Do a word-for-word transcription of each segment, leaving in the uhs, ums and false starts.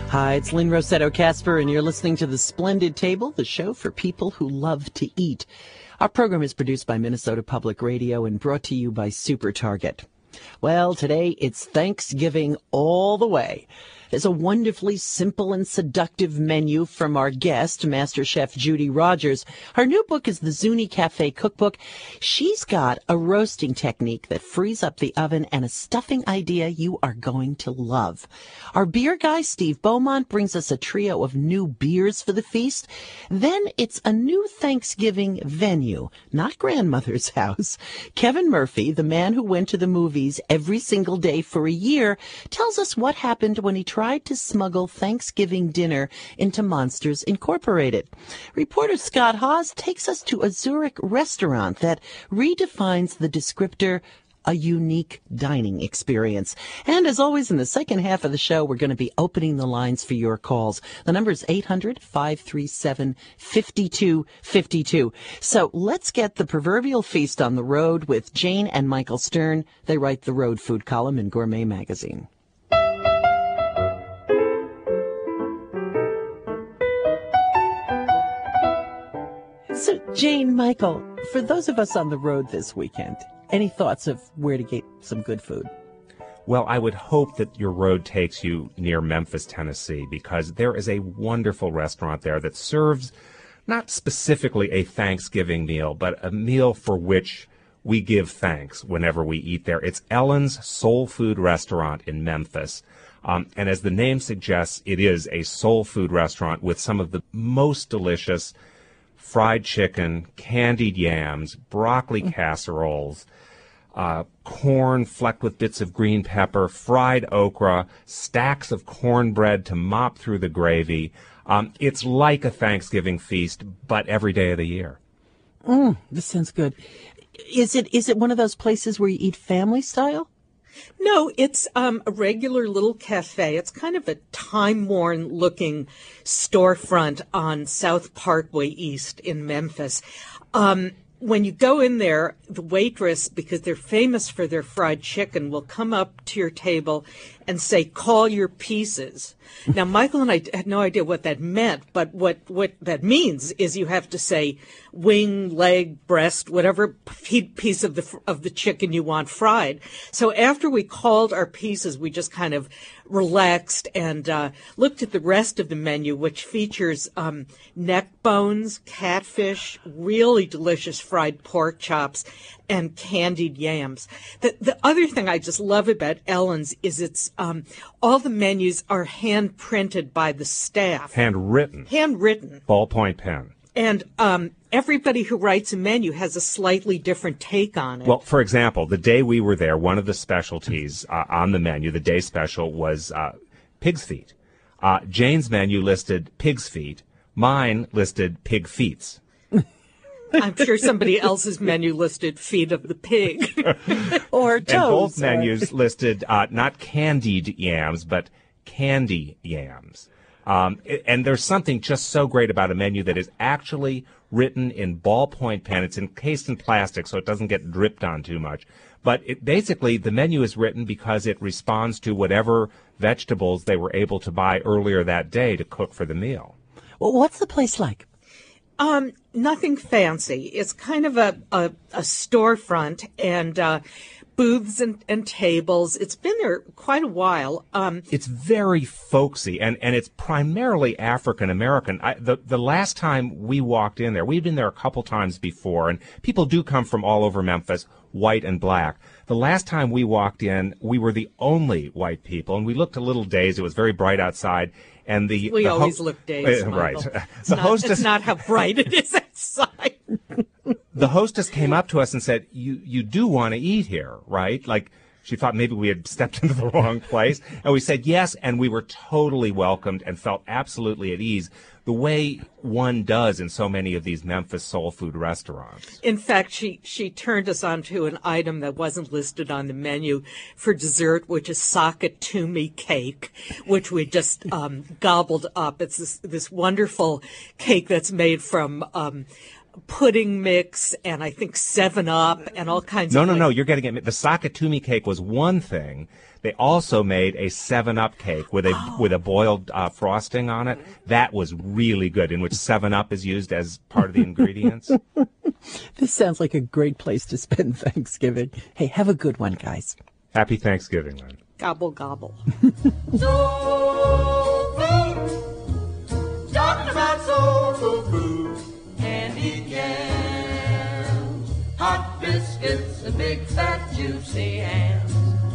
Hi, it's Lynn Rossetto Casper, and you're listening to The Splendid Table, the show for people who love to eat. Our program is produced by Minnesota Public Radio and brought to you by Super Target. Well, today it's Thanksgiving all the way. There's a wonderfully simple and seductive menu from our guest, Master Chef Judy Rogers. Her new book is the Zuni Cafe Cookbook. She's got a roasting technique that frees up the oven and a stuffing idea you are going to love. Our beer guy, Steve Beaumont, brings us a trio of new beers for the feast. Then it's a new Thanksgiving venue, not grandmother's house. Kevin Murphy, the man who went to the movies every single day for a year, tells us what happened when he tried to smuggle Thanksgiving dinner into Monsters Incorporated. Reporter Scott Haas takes us to a Zurich restaurant that redefines the descriptor a unique dining experience. And as always, in the second half of the show, we're going to be opening the lines for your calls. The number is eight hundred, five three seven, five two five two. So let's get the proverbial feast on the road with Jane and Michael Stern. They write the Road Food column in Gourmet Magazine. So, Jane, Michael, for those of us on the road this weekend, any thoughts of where to get some good food? Well, I would hope that your road takes you near Memphis, Tennessee, because there is a wonderful restaurant there that serves not specifically a Thanksgiving meal, but a meal for which we give thanks whenever we eat there. It's Ellen's Soul Food Restaurant in Memphis. Um, and as the name suggests, it is a soul food restaurant with some of the most delicious fried chicken, candied yams, broccoli casseroles, uh, corn flecked with bits of green pepper, fried okra, stacks of cornbread to mop through the gravy. Um, it's like a Thanksgiving feast, but every day of the year. Mm, this sounds good. Is it is it one of those places where you eat family style? No, it's um, a regular little cafe. It's kind of a time-worn looking storefront on South Parkway East in Memphis. Um, when you go in there, the waitress, because they're famous for their fried chicken, will come up to your table and say, "Call your pieces." Now, Michael and I had no idea what that meant, but what, what that means is you have to say wing, leg, breast, whatever piece of the of the chicken you want fried. So after we called our pieces, we just kind of relaxed and uh, looked at the rest of the menu, which features um, neck bones, catfish, really delicious fried pork chops, and candied yams. The the other thing I just love about Ellen's is it's um, all the menus are hand printed by the staff. Handwritten. Handwritten. Ballpoint pen. And um, everybody who writes a menu has a slightly different take on it. Well, for example, the day we were there, one of the specialties uh, on the menu, the day special, was uh, pig's feet. Uh, Jane's menu listed pig's feet. Mine listed pig feets. I'm sure somebody else's menu listed feet of the pig. Or toes. And both or... menus listed uh, not candied yams, but candy yams. Um, and there's something just so great about a menu that is actually written in ballpoint pen. It's encased in plastic so it doesn't get dripped on too much. But it, basically, the menu is written because it responds to whatever vegetables they were able to buy earlier that day to cook for the meal. Well, what's the place like? Um, nothing fancy. It's kind of a, a, a storefront and uh, booths and, and tables. It's been there quite a while. Um, it's very folksy, and, and it's primarily African-American. I, the, the last time we walked in there, we've been there a couple times before, and people do come from all over Memphis, white and black. The last time we walked in, we were the only white people, and we looked a little dazed. It was very bright outside. And the we the always ho- look dazed, uh, right. It's the not, hostess. It's not how bright it is outside. The hostess came up to us and said, "You you do want to eat here, right?" Like she thought maybe we had stepped into the wrong place, and we said yes, and we were totally welcomed and felt absolutely at ease, the way one does in so many of these Memphis soul food restaurants. In fact, she, she turned us on to an item that wasn't listed on the menu for dessert, which is Sakatumi cake, which we just um, gobbled up. It's this, this wonderful cake that's made from um, pudding mix and I think seven up and all kinds No, of no, like, no, you're getting it. The Sakatumi cake was one thing. They also made a seven up cake with a Oh. with a boiled uh, frosting on it. That was really good, in which seven up is used as part of the ingredients. This sounds like a great place to spend Thanksgiving. Hey, have a good one, guys. Happy Thanksgiving, Lynn. gobble gobble. Soul food, talking about soul food, candy jams, hot biscuits, and big fat juicy hams.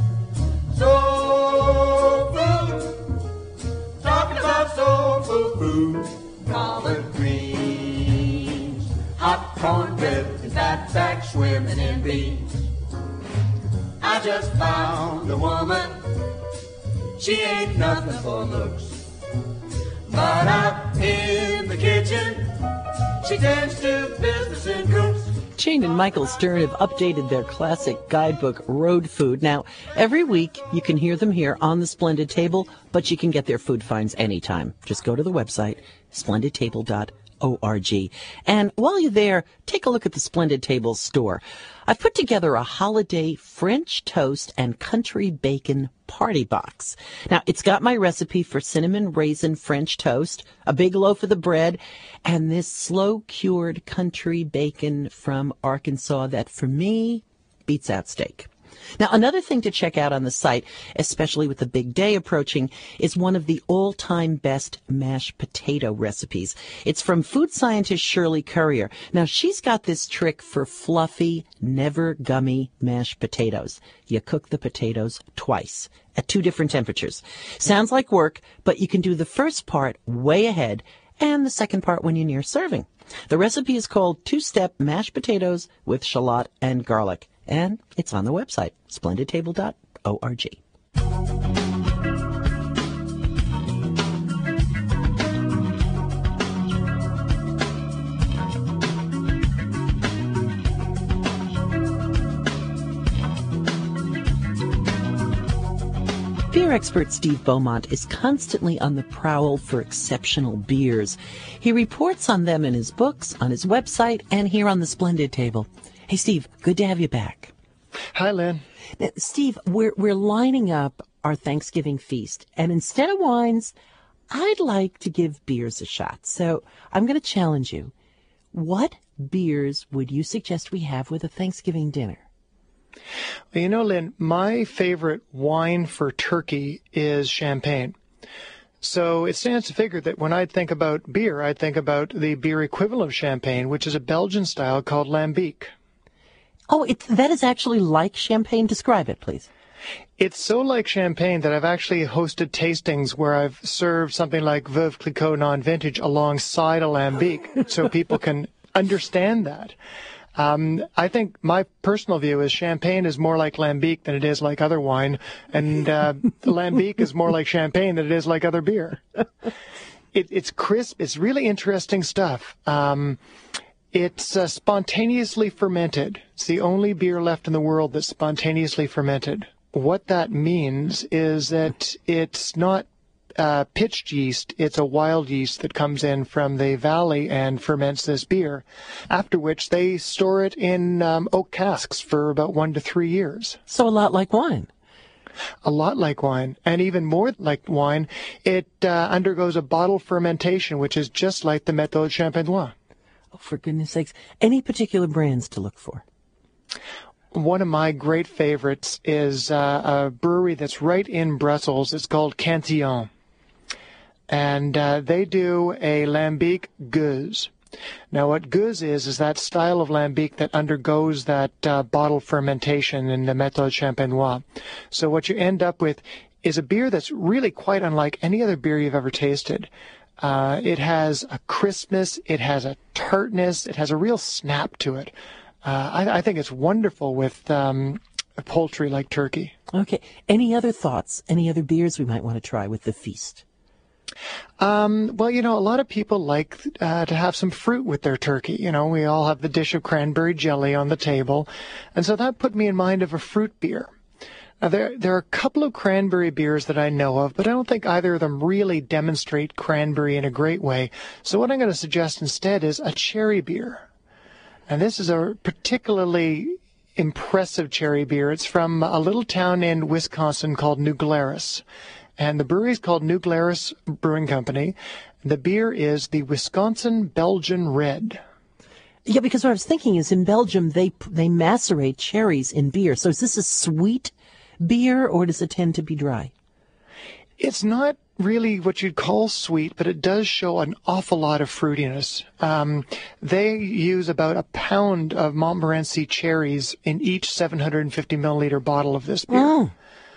Soul food, talking about soul food, collard greens, hot cornbread, and fat back swimming in beans. I just found a woman, she ain't nothing for looks, but out in the kitchen, she tends to business and cooks. Jane and Michael Stern have updated their classic guidebook, Road Food. Now, every week you can hear them here on the Splendid Table, but you can get their food finds anytime. Just go to the website, splendid table dot org. And while you're there, take a look at the Splendid Table store. I've put together a holiday French toast and country bacon party box. Now, it's got my recipe for cinnamon raisin French toast, a big loaf of the bread, and this slow-cured country bacon from Arkansas that, for me, beats out steak. Now, another thing to check out on the site, especially with the big day approaching, is one of the all-time best mashed potato recipes. It's from food scientist Shirley Currier. Now, she's got this trick for fluffy, never gummy mashed potatoes. You cook the potatoes twice at two different temperatures. Sounds like work, but you can do the first part way ahead and the second part when you're near serving. The recipe is called Two-Step Mashed Potatoes with Shallot and Garlic. And it's on the website, splendid table dot org. Beer expert Steve Beaumont is constantly on the prowl for exceptional beers. He reports on them in his books, on his website, and here on the Splendid Table. Hey, Steve, good to have you back. Hi, Lynn. Now, Steve, we're we're lining up our Thanksgiving feast, and instead of wines, I'd like to give beers a shot. So I'm going to challenge you. What beers would you suggest we have with a Thanksgiving dinner? Well, you know, Lynn, my favorite wine for turkey is champagne. So it stands to figure that when I think about beer, I think about the beer equivalent of champagne, which is a Belgian style called Lambic. Oh, it's, that is actually like champagne. Describe it, please. It's so like champagne that I've actually hosted tastings where I've served something like Veuve Clicquot non-vintage alongside a Lambic so people can understand that. Um, I think my personal view is champagne is more like Lambic than it is like other wine, and uh, Lambic is more like champagne than it is like other beer. It, it's crisp. It's really interesting stuff. Um, it's uh, spontaneously fermented. It's the only beer left in the world that's spontaneously fermented. What that means is that it's not Uh, pitched yeast, it's a wild yeast that comes in from the valley and ferments this beer, after which they store it in um, oak casks for about one to three years. So a lot like wine. A lot like wine, and even more like wine, it uh, undergoes a bottle fermentation, which is just like the Méthode Champenois. Oh, for goodness sakes. Any particular brands to look for? One of my great favorites is uh, a brewery that's right in Brussels. It's called Cantillon. And uh, they do a Lambic Gueuze. Now, what Gueuze is, is that style of Lambic that undergoes that uh, bottle fermentation in the Méthode Champenois. So what you end up with is a beer that's really quite unlike any other beer you've ever tasted. Uh, it has a crispness, it has a tartness, it has a real snap to it. Uh, I, I think it's wonderful with um, a poultry like turkey. Okay. Any other thoughts? Any other beers we might want to try with the feast? Um, well, you know, a lot of people like uh, to have some fruit with their turkey. You know, we all have the dish of cranberry jelly on the table. And so that put me in mind of a fruit beer. Now, there, there are a couple of cranberry beers that I know of, but I don't think either of them really demonstrate cranberry in a great way. So what I'm going to suggest instead is a cherry beer. And this is a particularly impressive cherry beer. It's from a little town in Wisconsin called New Glarus. And the brewery is called New Glarus Brewing Company. The beer is the Wisconsin Belgian Red. Yeah, because what I was thinking is in Belgium, they they macerate cherries in beer. So is this a sweet beer, or does it tend to be dry? It's not really what you'd call sweet, but it does show an awful lot of fruitiness. Um, they use about a pound of Montmorency cherries in each seven hundred fifty milliliter bottle of this beer. Oh.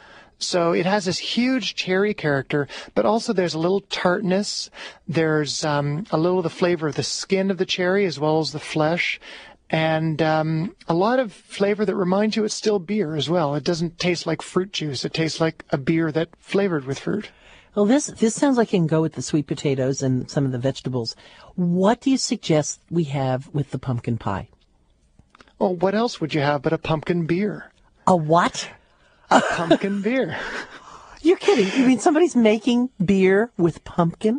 So it has this huge cherry character, but also there's a little tartness. There's um, a little of the flavor of the skin of the cherry as well as the flesh. And um, a lot of flavor that reminds you it's still beer as well. It doesn't taste like fruit juice. It tastes like a beer that flavored with fruit. Well, this this sounds like it can go with the sweet potatoes and some of the vegetables. What do you suggest we have with the pumpkin pie? Well, what else would you have but a pumpkin beer? A what? A pumpkin beer. You're kidding. You mean somebody's making beer with pumpkin?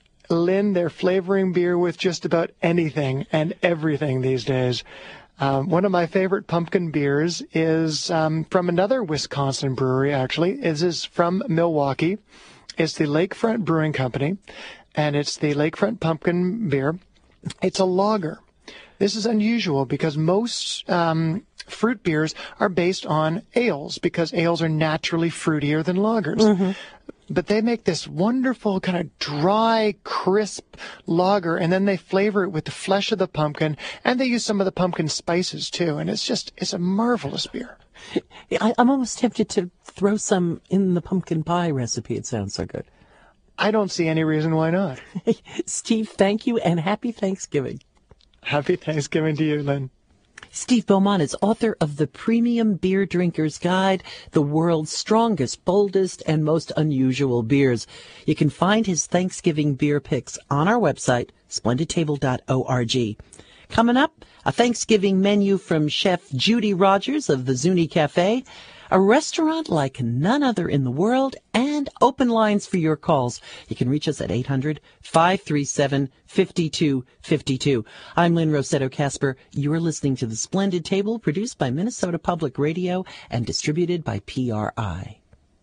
Lynn, they're flavoring beer with just about anything and everything these days. Um, one of my favorite pumpkin beers is um, from another Wisconsin brewery, actually. This is from Milwaukee. It's the Lakefront Brewing Company, and it's the Lakefront Pumpkin Beer. It's a lager. This is unusual because most um, fruit beers are based on ales because ales are naturally fruitier than lagers. Mm-hmm. But they make this wonderful kind of dry, crisp lager, and then they flavor it with the flesh of the pumpkin, and they use some of the pumpkin spices too. And it's just, it's a marvelous beer. I, I'm almost tempted to throw some in the pumpkin pie recipe. It sounds so good. I don't see any reason why not. Steve, thank you, and happy Thanksgiving. Happy Thanksgiving to you, Lynn. Steve Beaumont is author of The Premium Beer Drinker's Guide, the world's strongest, boldest, and most unusual beers. You can find his Thanksgiving beer picks on our website, splendid table dot org. Coming up, a Thanksgiving menu from Chef Judy Rogers of the Zuni Cafe, a restaurant like none other in the world, and open lines for your calls. You can reach us at eight hundred, five three seven, five two five two. I'm Lynn Rossetto Kasper. You're listening to The Splendid Table, produced by Minnesota Public Radio and distributed by P R I.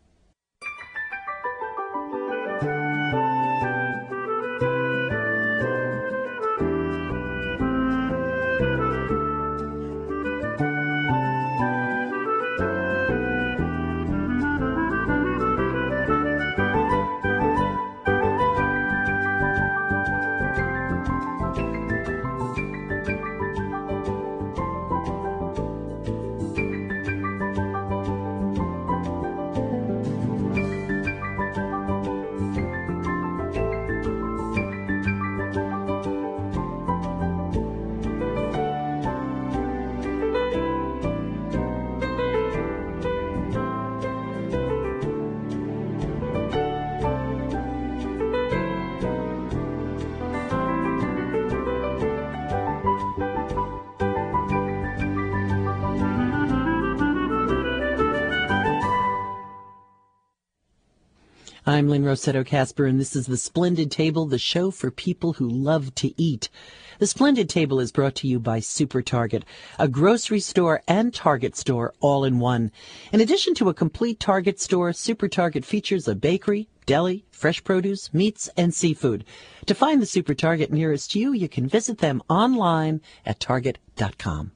I'm Lynn Rossetto Kasper, and this is The Splendid Table, the show for people who love to eat. The Splendid Table is brought to you by Super Target, a grocery store and Target store all in one. In addition to a complete Target store, Super Target features a bakery, deli, fresh produce, meats, and seafood. To find the Super Target nearest you, you can visit them online at target dot com.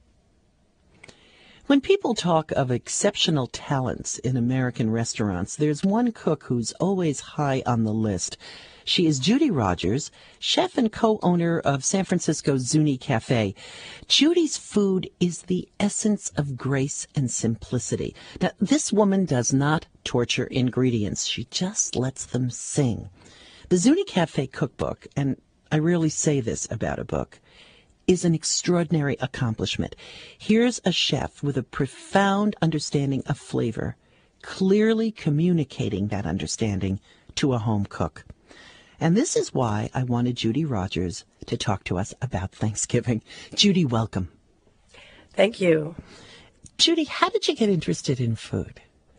When people talk of exceptional talents in American restaurants, there's one cook who's always high on the list. She is Judy Rogers, chef and co-owner of San Francisco's Zuni Cafe. Judy's food is the essence of grace and simplicity. Now, this woman does not torture ingredients. She just lets them sing. The Zuni Cafe cookbook, and I rarely say this about a book, is an extraordinary accomplishment. Here's a chef with a profound understanding of flavor, clearly communicating that understanding to a home cook. And this is why I wanted Judy Rogers to talk to us about Thanksgiving. Judy, welcome. Thank you. Judy, how did you get interested in food?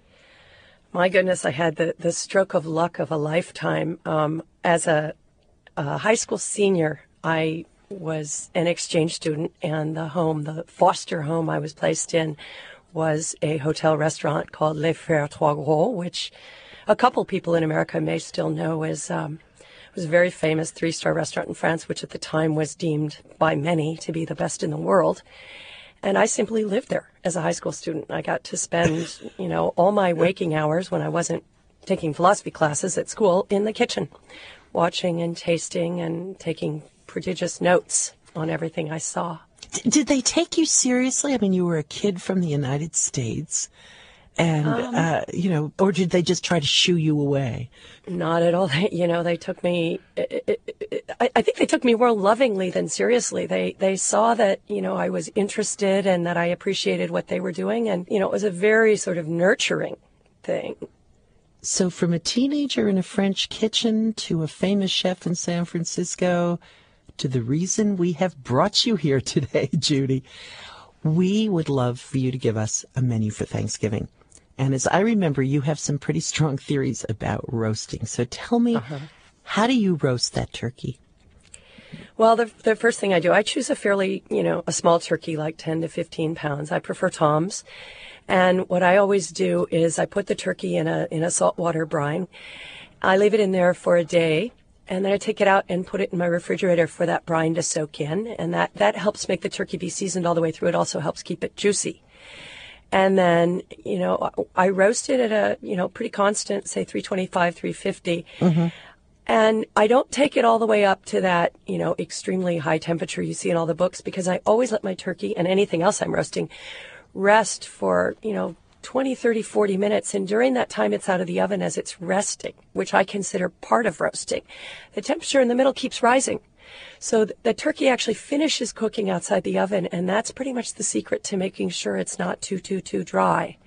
My goodness, I had the, the stroke of luck of a lifetime. Um, as a, a high school senior, I was an exchange student, and the home, the foster home I was placed in, was a hotel restaurant called Les Frères Trois Gros, which a couple people in America may still know as um, was a very famous three-star restaurant in France, which at the time was deemed by many to be the best in the world. And I simply lived there as a high school student. I got to spend, you know, all my waking hours when I wasn't taking philosophy classes at school in the kitchen, watching and tasting and taking prodigious notes on everything I saw. D- did they take you seriously? I mean, you were a kid from the United States, and, um, uh, you know, or did they just try to shoo you away? Not at all. They, you know, they took me, I, I think they took me more lovingly than seriously. They, they saw that, you know, I was interested and that I appreciated what they were doing. And, you know, it was a very sort of nurturing thing. So from a teenager in a French kitchen to a famous chef in San Francisco to the reason we have brought you here today, Judy, we would love for you to give us a menu for Thanksgiving. And as I remember, you have some pretty strong theories about roasting. So tell me, uh-huh. how do you roast that turkey? Well, the the first thing I do, I choose a fairly, you know, a small turkey, like ten to fifteen pounds. I prefer toms. And what I always do is I put the turkey in a in a saltwater brine. I leave it in there for a day, and then I take it out and put it in my refrigerator for that brine to soak in. And that, that helps make the turkey be seasoned all the way through. It also helps keep it juicy. And then, you know, I roast it at a, you know, pretty constant, say three twenty-five, three fifty. Mm-hmm. And I don't take it all the way up to that, you know, extremely high temperature you see in all the books, because I always let my turkey and anything else I'm roasting rest for, you know, twenty, thirty, forty minutes. And during that time, it's out of the oven as it's resting, which I consider part of roasting. The temperature in the middle keeps rising. So the turkey actually finishes cooking outside the oven, and that's pretty much the secret to making sure it's not too, too, too dry.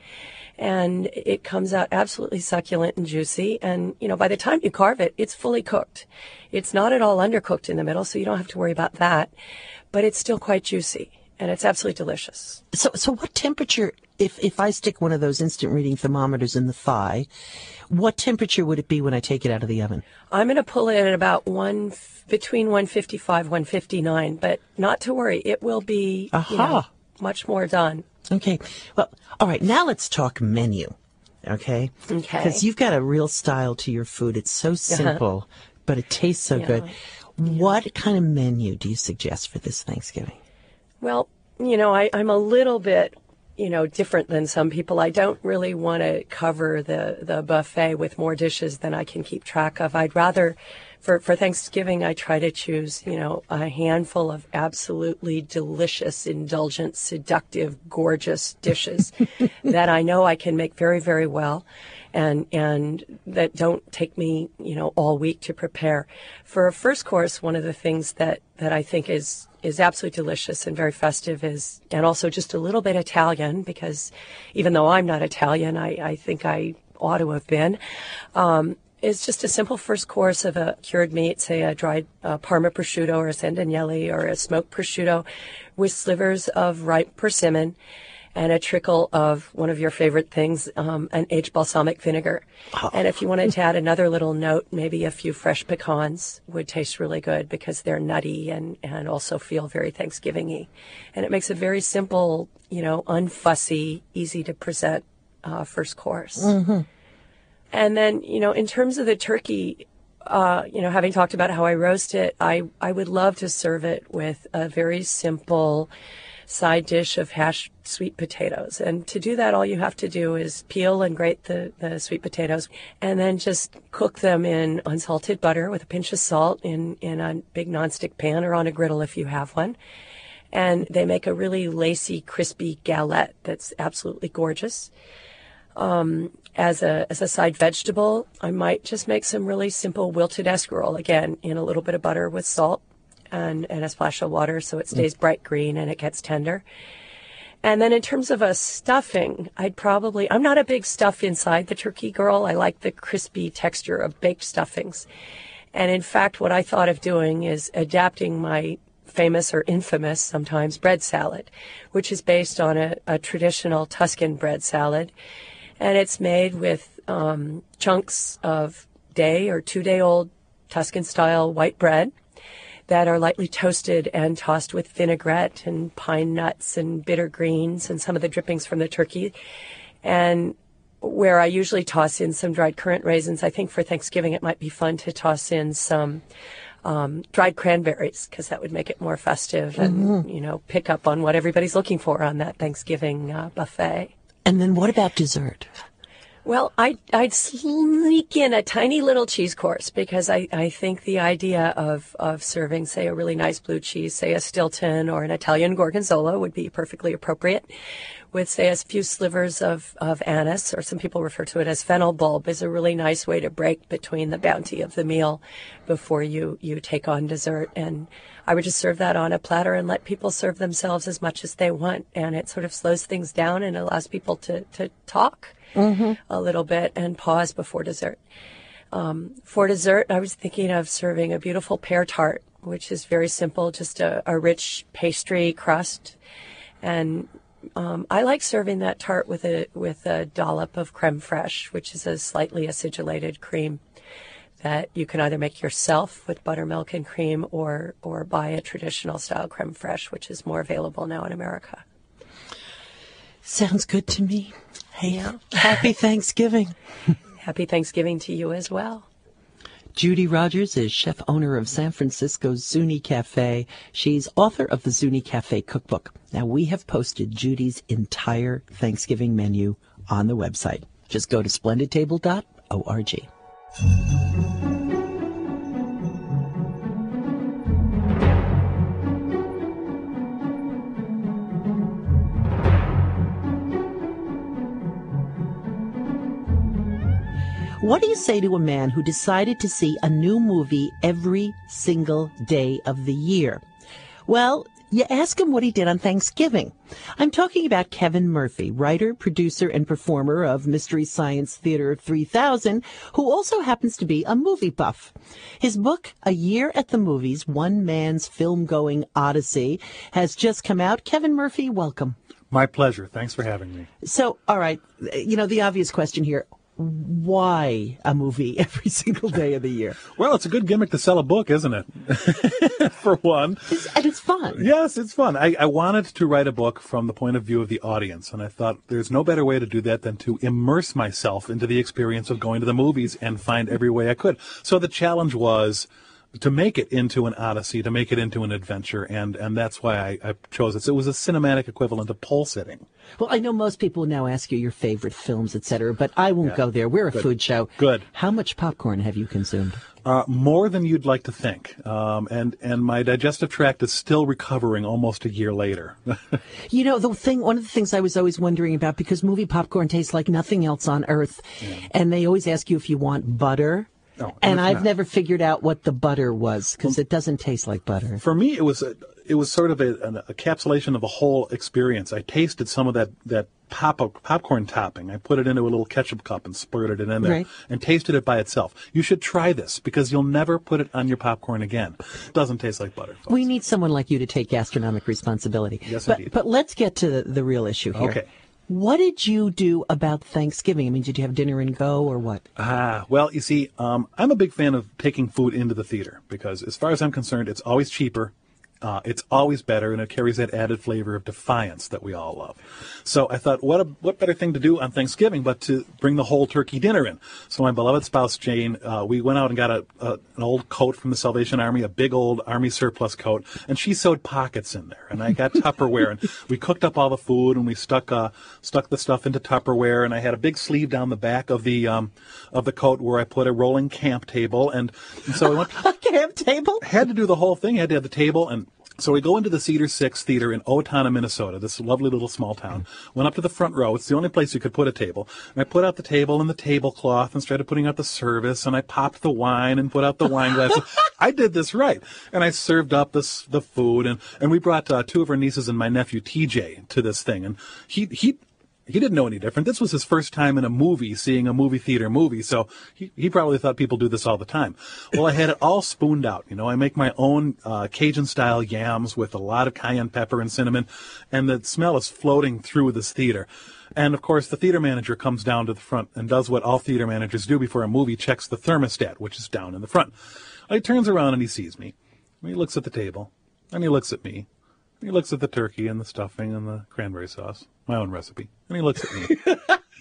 And it comes out absolutely succulent and juicy. And, you know, by the time you carve it, it's fully cooked. It's not at all undercooked in the middle, so you don't have to worry about that. But it's still quite juicy, and it's absolutely delicious. So, so what temperature, if, if I stick one of those instant reading thermometers in the thigh, what temperature would it be when I take it out of the oven? I'm going to pull it at about one, between one fifty-five, one fifty-nine, but not to worry. It will be, Aha. you know, much more done. Okay. Well, all right. Now let's talk menu. Okay. Okay. Because you've got a real style to your food. It's so simple, uh-huh. but it tastes so yeah. good. What kind of menu do you suggest for this Thanksgiving? Well, you know, I, I'm a little bit, you know, different than some people. I don't really want to cover the, the buffet with more dishes than I can keep track of. I'd rather, for, for Thanksgiving, I try to choose, you know, a handful of absolutely delicious, indulgent, seductive, gorgeous dishes that I know I can make very, very well. And and that don't take me, you know, all week to prepare. For a first course, one of the things that, that I think is is absolutely delicious and very festive is, and also just a little bit Italian, because even though I'm not Italian, I, I think I ought to have been, um, is just a simple first course of a cured meat, say a dried uh, Parma prosciutto or a Sandagnelli or a smoked prosciutto with slivers of ripe persimmon and a trickle of one of your favorite things, um, an aged balsamic vinegar. Oh. And if you wanted to add another little note, maybe a few fresh pecans would taste really good, because they're nutty and, and also feel very Thanksgiving-y. And it makes a very simple, you know, unfussy, easy to present uh, first course. Mm-hmm. And then, you know, in terms of the turkey, uh, you know, having talked about how I roast it, I, I would love to serve it with a very simple side dish of hashed sweet potatoes. And to do that, all you have to do is peel and grate the, the sweet potatoes and then just cook them in unsalted butter with a pinch of salt in, in a big nonstick pan or on a griddle if you have one. And they make a really lacy, crispy galette that's absolutely gorgeous. Um, as a as a side vegetable, I might just make some really simple wilted escarole, again, in a little bit of butter with salt and, and a splash of water so it stays bright green and it gets tender. And then in terms of a stuffing, I'd probably, I'm not a big stuff inside the turkey girl. I like the crispy texture of baked stuffings. And in fact, what I thought of doing is adapting my famous or infamous sometimes bread salad, which is based on a, a traditional Tuscan bread salad. And it's made with um, chunks of day or two-day-old Tuscan-style white bread that are lightly toasted and tossed with vinaigrette and pine nuts and bitter greens and some of the drippings from the turkey. And where I usually toss in some dried currant raisins, I think for Thanksgiving it might be fun to toss in some um, dried cranberries, because that would make it more festive and, mm-hmm. you know, pick up on what everybody's looking for on that Thanksgiving uh, buffet. And then what about dessert? Well, I'd, I'd sneak in a tiny little cheese course, because I, I think the idea of, of serving, say, a really nice blue cheese, say a Stilton or an Italian Gorgonzola would be perfectly appropriate, with, say, a few slivers of, of anise, or some people refer to it as fennel bulb, is a really nice way to break between the bounty of the meal before you, you take on dessert. And I would just serve that on a platter and let people serve themselves as much as they want. And it sort of slows things down and allows people to, to talk mm-hmm. a little bit and pause before dessert. Um, for dessert, I was thinking of serving a beautiful pear tart, which is very simple, just a, a rich pastry crust. And um, I like serving that tart with a with a dollop of creme fraiche, which is a slightly acidulated cream that you can either make yourself with buttermilk and cream, or or buy a traditional style creme fraiche, which is more available now in America. Sounds good to me. Hey, Yeah. happy Thanksgiving. Happy Thanksgiving to you as well. Judy Rogers is chef owner of San Francisco's Zuni Cafe. She's author of the Zuni Cafe Cookbook. Now, we have posted Judy's entire Thanksgiving menu on the website. Just go to splendid table dot org. What do you say to a man who decided to see a new movie every single day of the year? Well, you ask him what he did on Thanksgiving. I'm talking about Kevin Murphy, writer, producer, and performer of Mystery Science Theater three thousand, who also happens to be a movie buff. His book, A Year at the Movies, One Man's Film-Going Odyssey, has just come out. Kevin Murphy, welcome. My pleasure. Thanks for having me. So, all right, you know, the obvious question here. Why a movie every single day of the year? Well, it's a good gimmick to sell a book, isn't it? For one. It's, and it's fun. Yes, it's fun. I, I wanted to write a book from the point of view of the audience, and I thought there's no better way to do that than to immerse myself into the experience of going to the movies and find every way I could. So the challenge was to make it into an odyssey, to make it into an adventure, and, and that's why I, I chose it. So it was a cinematic equivalent of pole sitting. Well, I know most people now ask you your favorite films, et cetera, but I won't Yeah. go there. We're a Good. food show. Good. How much popcorn have you consumed? Uh, more than you'd like to think. Um, and, and my digestive tract is still recovering almost a year later. You know, the thing, one of the things I was always wondering about, because movie popcorn tastes like nothing else on earth, and they always ask you if you want butter. No, and it's I've not. never figured out what the butter was, because it doesn't taste like butter. For me, it was a, it was sort of a, an, a capsulation of the whole experience. I tasted some of that, that pop popcorn topping. I put it into a little ketchup cup and splurted it in there Right. and tasted it by itself. You should try this, because you'll never put it on your popcorn again. It doesn't taste like butter. folks. We need someone like you to take gastronomic responsibility. Yes, but, indeed. But let's get to the, the real issue here. Okay. What did you do about Thanksgiving? I mean, did you have dinner and go, or what? Ah, well, you see, um, I'm a big fan of taking food into the theater, because as far as I'm concerned, it's always cheaper. Uh, it's always better, and it carries that added flavor of defiance that we all love. So I thought, what a, what better thing to do on Thanksgiving but to bring the whole turkey dinner in. So my beloved spouse, Jane, uh, we went out and got a, a an old coat from the Salvation Army, a big old Army surplus coat, and she sewed pockets in there. And I got Tupperware, and we cooked up all the food, and we stuck uh, stuck the stuff into Tupperware, and I had a big sleeve down the back of the um, of the coat where I put a rolling camp table, and, and so I went. A camp table? Had to do the whole thing. Had to have the table, and so we go into the Cedar Six Theater in Owatonna, Minnesota, this lovely little small town. Went up to the front row. It's the only place you could put a table. And I put out the table and the tablecloth and started putting out the service, and I popped the wine and put out the wine glasses. I did this right. And I served up this, the food, and, and we brought uh, two of our nieces and my nephew, T J, to this thing. And he... he He didn't know any different. This was his first time in a movie, seeing a movie theater movie, so he, he probably thought people do this all the time. Well, I had it all spooned out. You know, I make my own uh, Cajun-style yams with a lot of cayenne pepper and cinnamon, and the smell is floating through this theater. And, of course, the theater manager comes down to the front and does what all theater managers do before a movie, checks the thermostat, which is down in the front. He turns around and he sees me. And he looks at the table, and he looks at me. And he looks at the turkey and the stuffing and the cranberry sauce, my own recipe. And he looks at me.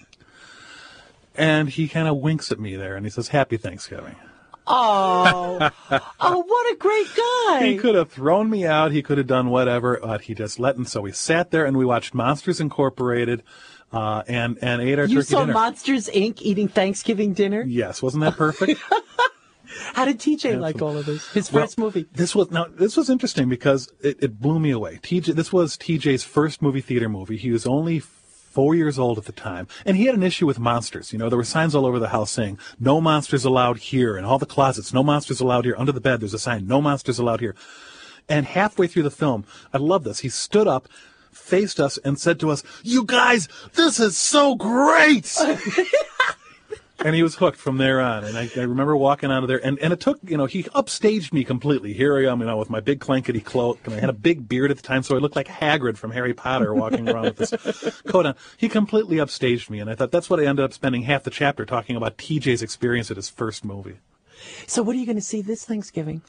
And he kind of winks at me there, and he says, Happy Thanksgiving. Oh, oh, what a great guy. He could have thrown me out. He could have done whatever, but he just let, and so we sat there and we watched Monsters Incorporated uh, and, and ate our You turkey saw dinner. Monsters, Incorporated eating Thanksgiving dinner? Yes, wasn't that perfect? How did T J like all of this? His first Well, movie. This was now. This was interesting because it, it blew me away. T J. This was T J's first movie theater movie. He was only four years old at the time, and he had an issue with monsters. You know, there were signs all over the house saying "No monsters allowed here," and all the closets, "No monsters allowed here." Under the bed, there's a sign "No monsters allowed here." And halfway through the film, I love this. He stood up, faced us, and said to us, "You guys, this is so great." And he was hooked from there on. And I, I remember walking out of there, and, and it took, you know, he upstaged me completely. Here I am, you know, with my big clankety cloak, and I had a big beard at the time, so I looked like Hagrid from Harry Potter walking around with this coat on. He completely upstaged me, and I thought that's what I ended up spending half the chapter talking about T J's experience at his first movie. So what are you going to see this Thanksgiving?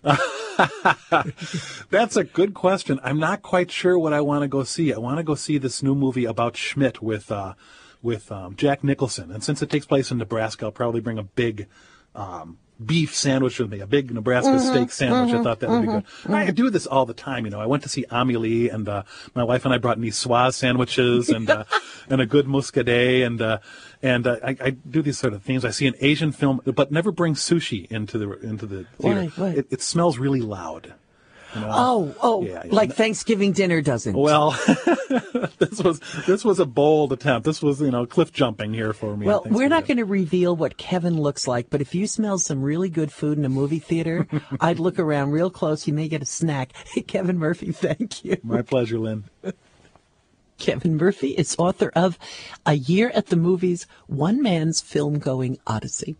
That's a good question. I'm not quite sure what I want to go see. I want to go see this new movie about Schmidt with... Uh, with um, Jack Nicholson. And since it takes place in Nebraska, I'll probably bring a big um, beef sandwich with me, a big Nebraska mm-hmm, steak sandwich. Mm-hmm, I thought that would mm-hmm, be good. Mm-hmm. I do this all the time, you know. I went to see Amelie, and uh, my wife and I brought niçoise sandwiches and uh, and a good muscadet, and uh, and uh, I, I do these sort of things. I see an Asian film, but never bring sushi into the into the theater. Why? Why? It, it smells really loud. You know? Oh, oh, yeah, yeah. like Thanksgiving dinner doesn't. Well, this was this was a bold attempt. This was, you know, cliff jumping here for me. Well, we're not going to reveal what Kevin looks like, but if you smell some really good food in a movie theater, I'd look around real close. You may get a snack. Kevin Murphy, thank you. My pleasure, Lynn. Kevin Murphy is author of A Year at the Movies, One Man's Film-Going Odyssey.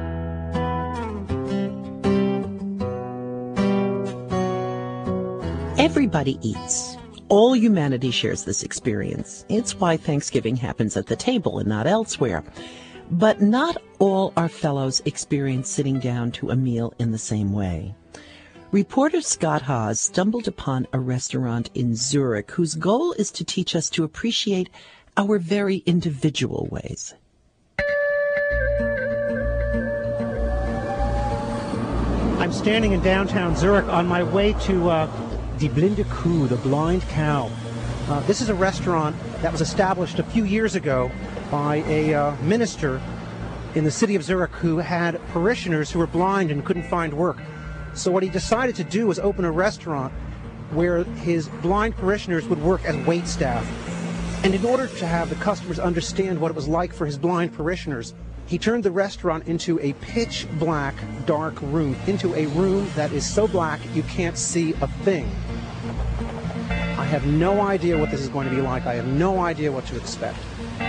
Everybody eats. All humanity shares this experience. It's why Thanksgiving happens at the table and not elsewhere. But not all our fellows experience sitting down to a meal in the same way. Reporter Scott Haas stumbled upon a restaurant in Zurich whose goal is to teach us to appreciate our very individual ways. I'm standing in downtown Zurich on my way to uh, Die Blinde Kuh, the blind cow. Uh, this is a restaurant that was established a few years ago by a uh, minister in the city of Zurich who had parishioners who were blind and couldn't find work. So what he decided to do was open a restaurant where his blind parishioners would work as wait staff. And in order to have the customers understand what it was like for his blind parishioners, he turned the restaurant into a pitch black, dark room, into a room that is so black you can't see a thing. I have no idea what this is going to be like. I have no idea what to expect.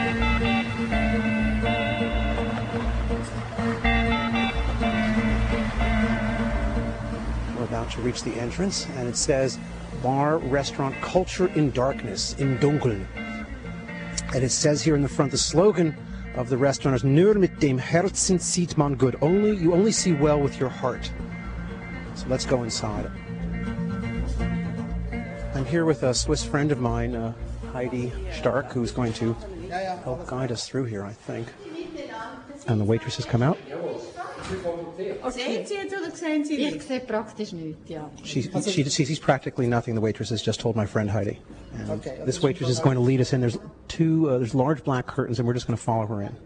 We're about to reach the entrance, and it says Bar Restaurant Culture in Darkness, in Dunkeln. And it says here in the front, the slogan of the restaurant is Nur mit dem Herzen sieht man gut. Only, you only see well with your heart. So let's go inside. I'm here with a Swiss friend of mine, uh, Heidi Stark, who's going to help guide us through here, I think. And the waitress has come out. Sehen Sie jetzt oder sehen Sie nicht? Ich sehe praktisch nichts, ja. She, she, she sees practically nothing. The waitress has just told my friend Heidi. And okay, this waitress is going to lead us in. There's two, uh, there's large black curtains, and we're just going to follow her in.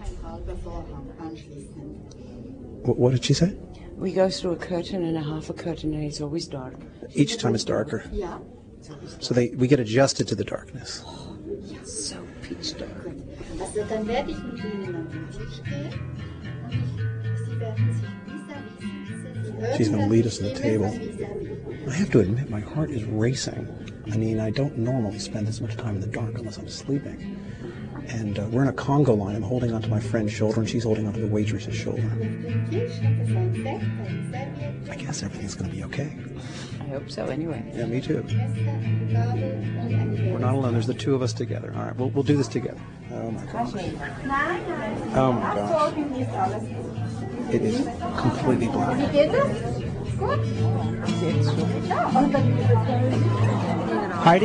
What, what did she say? We go through a curtain and a half a curtain, and it's always dark. Each time it's darker. Yeah. So they, we get adjusted to the darkness. Oh, yeah, so pitch dark. Also dann werde ich mit Ihnen an den Tisch gehen. Sie werden sich vis-à-vis. She's going to lead us to the table. I have to admit, my heart is racing. I mean, I don't normally spend this much time in the dark unless I'm sleeping. And uh, we're in a Congo line. I'm holding onto my friend's shoulder, and she's holding onto the waitress's shoulder. I guess everything's going to be okay. I hope so, anyway. Yeah, me too. We're not alone. There's the two of us together. All right, we'll, we'll do this together. Oh, my gosh. Oh, my gosh. It is completely black. Heidi?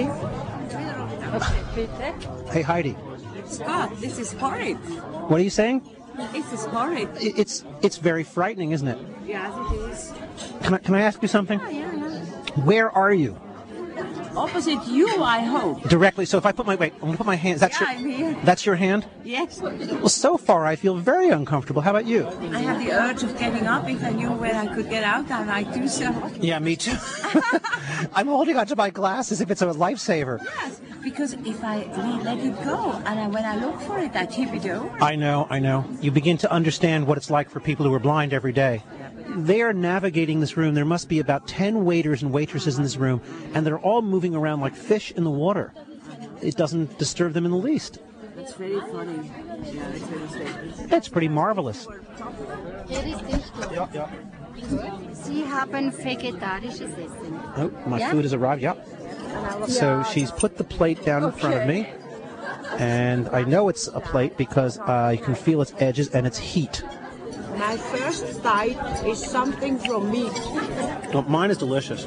Hey, Heidi. Scott, this is horrid. What are you saying? This is horrid. I- It's it's very frightening, isn't it? Yes, it is. Can I, can I ask you something? Yeah, yeah. Where are you? Opposite you, I hope. Directly. So if I put my wait, I'm gonna put my hand. That's Yeah, your. I'm here. That's your hand. Yes. Well, so far I feel very uncomfortable. How about you? I have the urge of getting up. If I knew where I could get out, I might do so. Yeah, me too. I'm holding onto my glass as if it's a lifesaver. Yes, because if I really let it go, and I, when I look for it, I keep it over. I know, I know. You begin to understand what it's like for people who are blind every day. They are navigating this room. There must be about ten waiters and waitresses in this room, and they're all moving around like fish in the water. It doesn't disturb them in the least. That's very funny. Yeah, it's very strange. That's pretty marvelous. Hier ist den Stoff. Ja, ja. Sie haben vegetarisches Essen. Oh, my Yeah? food has arrived. Yep. So she's put the plate down in front of me, and I know it's a plate because uh, you can feel its edges and its heat. My first bite is something from meat. Well, mine is delicious.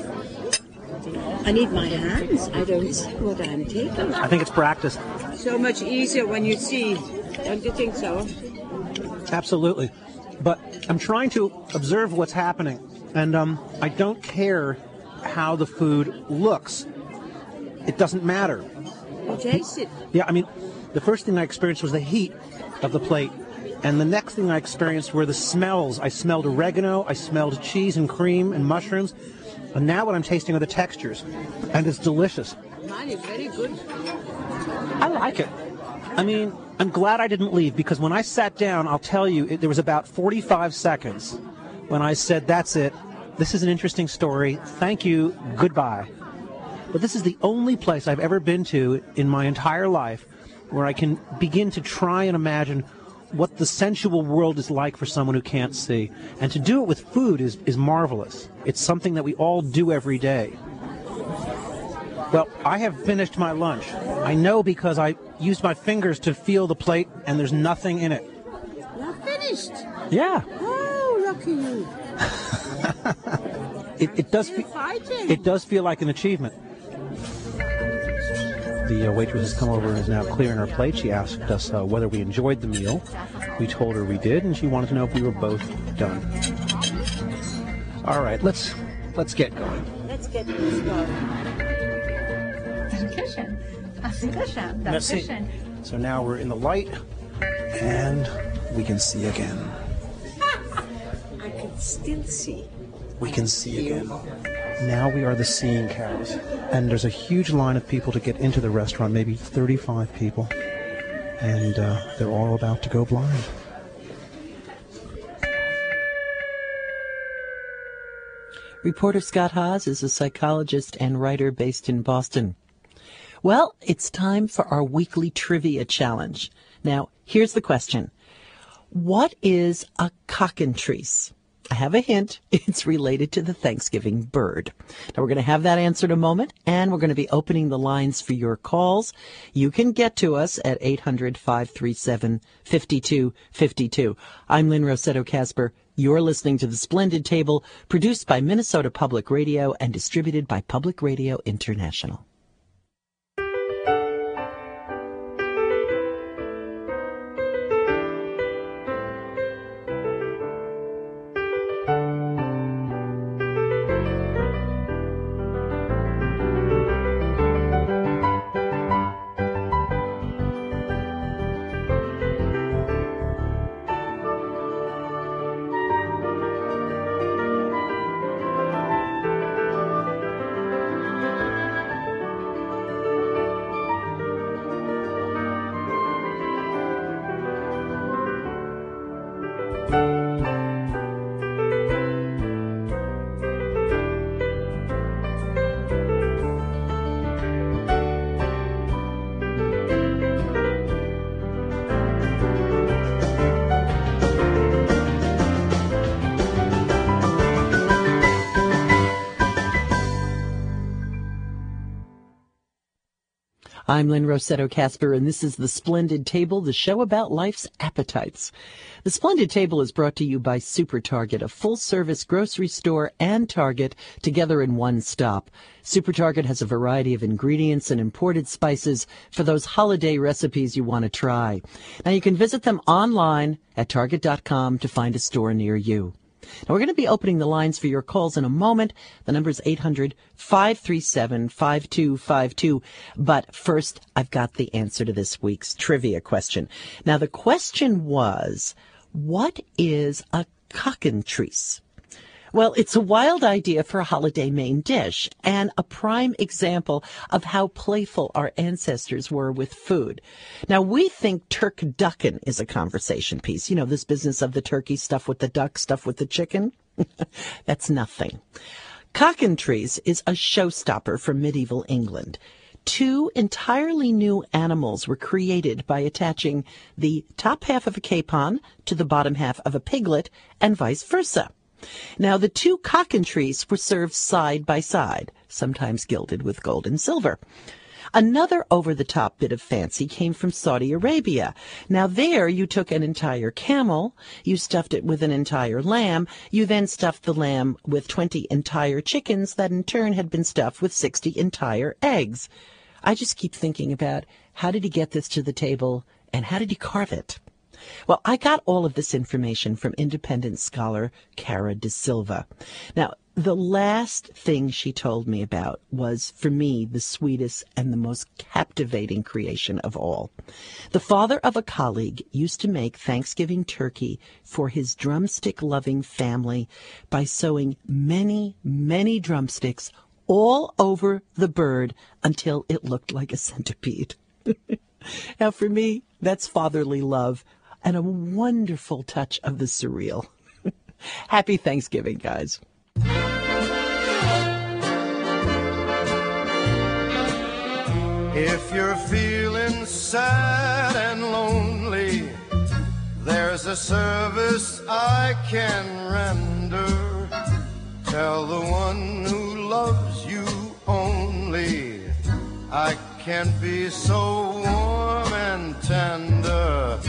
I need my hands. I don't see what I'm taking. I think it's practice. So much easier when you see. Don't you think so? Absolutely. But I'm trying to observe what's happening, and um, I don't care how the food looks. It doesn't matter. You taste it. Yeah, I mean, the first thing I experienced was the heat of the plate, and the next thing I experienced were the smells. I smelled oregano, I smelled cheese and cream and mushrooms, and now what I'm tasting are the textures, and it's delicious. Mine is very good. I like it. I mean, I'm glad I didn't leave, because when I sat down, I'll tell you, it, there was about forty-five seconds when I said, that's it, this is an interesting story, thank you, goodbye. But this is the only place I've ever been to in my entire life where I can begin to try and imagine what the sensual world is like for someone who can't see. And to do it with food is, is marvelous. It's something that we all do every day. Well, I have finished my lunch. I know because I used my fingers to feel the plate, and there's nothing in it. You're finished. Yeah. Oh, lucky you. It, it does. Still Fe- fighting. it does feel like an achievement. The uh, waitress has come over and is now clearing our plate. She asked us uh, whether we enjoyed the meal. We told her we did, and she wanted to know if we were both done. All right, let's let's get going. Let's get this going. Dankeschön. Ach, bitteschön. Merci. Dankeschön. So now we're in the light, and we can see again. I can still see. We can see again. Now we are the seeing cows. And there's a huge line of people to get into the restaurant, maybe thirty-five people. And uh, they're all about to go blind. Reporter Scott Haas is a psychologist and writer based in Boston. Well, it's time for our weekly trivia challenge. Now, here's the question. What is a cockatrice? I have a hint. It's related to the Thanksgiving bird. Now, we're going to have that answer in a moment, and we're going to be opening the lines for your calls. You can get to us at eight hundred, five three seven, five two five two. I'm Lynn Rossetto Kasper. You're listening to The Splendid Table, produced by Minnesota Public Radio and distributed by Public Radio International. I'm Lynn Rossetto Casper, and this is The Splendid Table, the show about life's appetites. The Splendid Table is brought to you by Super Target, a full-service grocery store and Target together in one stop. Super Target has a variety of ingredients and imported spices for those holiday recipes you want to try. Now, you can visit them online at target dot com to find a store near you. Now, we're going to be opening the lines for your calls in a moment. The number is eight hundred, five three seven, five two five two. But first, I've got the answer to this week's trivia question. Now, the question was, what is a cockentrice? Well, it's a wild idea for a holiday main dish and a prime example of how playful our ancestors were with food. Now, we think turkducken is a conversation piece. You know, this business of the turkey stuff with the duck, stuff with the chicken. That's nothing. Cockentrice is a showstopper from medieval England. Two entirely new animals were created by attaching the top half of a capon to the bottom half of a piglet and vice versa. Now, the two cockentrices were served side by side, sometimes gilded with gold and silver. Another over-the-top bit of fancy came from Saudi Arabia. Now, there you took an entire camel, you stuffed it with an entire lamb, you then stuffed the lamb with twenty entire chickens that in turn had been stuffed with sixty entire eggs. I just keep thinking about, how did he get this to the table and how did he carve it? Well, I got all of this information from independent scholar Cara De Silva. Now, the last thing she told me about was, for me, the sweetest and the most captivating creation of all. The father of a colleague used to make Thanksgiving turkey for his drumstick-loving family by sewing many, many drumsticks all over the bird until it looked like a centipede. Now, for me, that's fatherly love and a wonderful touch of the surreal. Happy Thanksgiving, guys. If you're feeling sad and lonely, there's a service I can render. Tell the one who loves you only, I can be so warm and tender.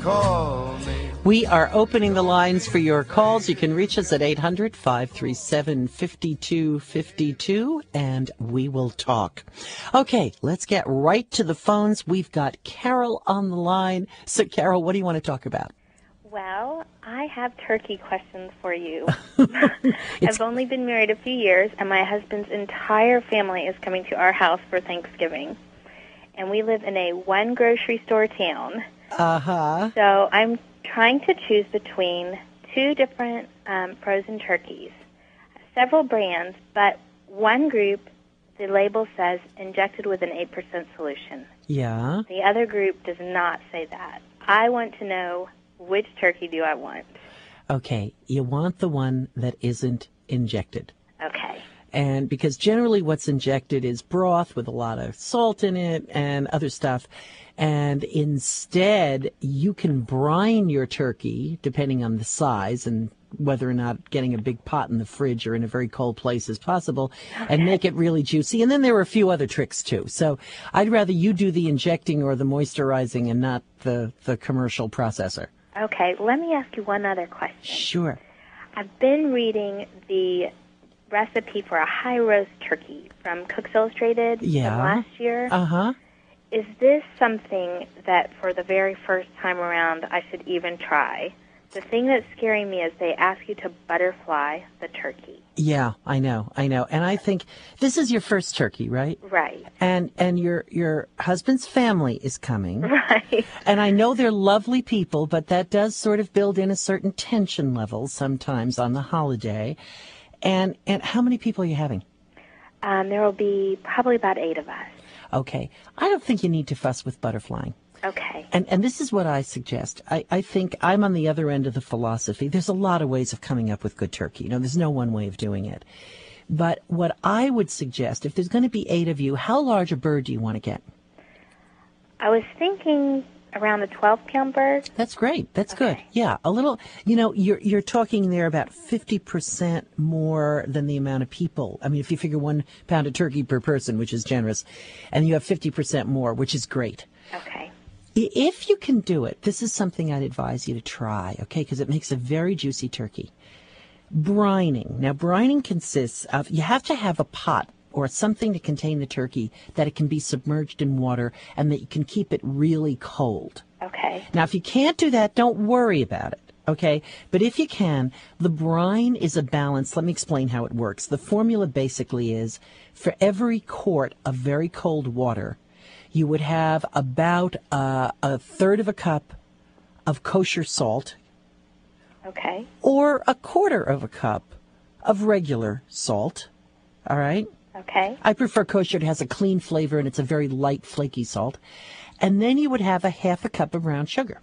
Call me. We are opening the lines for your calls. You can reach us at eight hundred, five three seven, five two five two, and we will talk. Okay, let's get right to the phones. We've got Carol on the line. So, Carol, what do you want to talk about? Well, I have turkey questions for you. I've only been married a few years, and my husband's entire family is coming to our house for Thanksgiving. And we live in a one grocery store town. Uh-huh. So I'm trying to choose between two different um, frozen turkeys, several brands, but one group, the label says injected with an eight percent solution. Yeah. The other group does not say that. I want to know, which turkey do I want? Okay, you want the one that isn't injected. Okay. And because generally what's injected is broth with a lot of salt in it and other stuff. And instead, you can brine your turkey, depending on the size and whether or not getting a big pot in the fridge or in a very cold place is possible, okay, and make it really juicy. And then there are a few other tricks, too. So I'd rather you do the injecting or the moisturizing and not the, the commercial processor. Okay, let me ask you one other question. Sure. I've been reading the recipe for a high roast turkey from Cooks Illustrated yeah. from last year. Uh-huh. Is this something that for the very first time around I should even try? The thing that's scaring me is they ask you to butterfly the turkey. Yeah, I know, I know. And I think this is your first turkey, right? Right. And and your your husband's family is coming. Right. And I know they're lovely people, but that does sort of build in a certain tension level sometimes on the holiday. And and how many people are you having? Um, there will be probably about eight of us. Okay. I don't think you need to fuss with butterflying. Okay. And and this is what I suggest. I, I think I'm on the other end of the philosophy. There's a lot of ways of coming up with good turkey. You know, there's no one way of doing it. But what I would suggest, if there's going to be eight of you, how large a bird do you want to get? I was thinking around a twelve pound bird. That's great. That's good. Yeah, a little. You know, you're you're talking there about fifty percent more than the amount of people. I mean, if you figure one pound of turkey per person, which is generous, and you have fifty percent more, which is great. Okay. If you can do it, this is something I'd advise you to try, okay, because it makes a very juicy turkey. Brining. Now, brining consists of, you have to have a pot or something to contain the turkey that it can be submerged in water and that you can keep it really cold. Okay. Now, if you can't do that, don't worry about it, okay? But if you can, the brine is a balance. Let me explain how it works. The formula basically is, for every quart of very cold water, you would have about uh, a third of a cup of kosher salt. Okay. Or a quarter of a cup of regular salt. All right? Okay. I prefer kosher. It has a clean flavor and it's a very light, flaky salt. And then you would have a half a cup of brown sugar.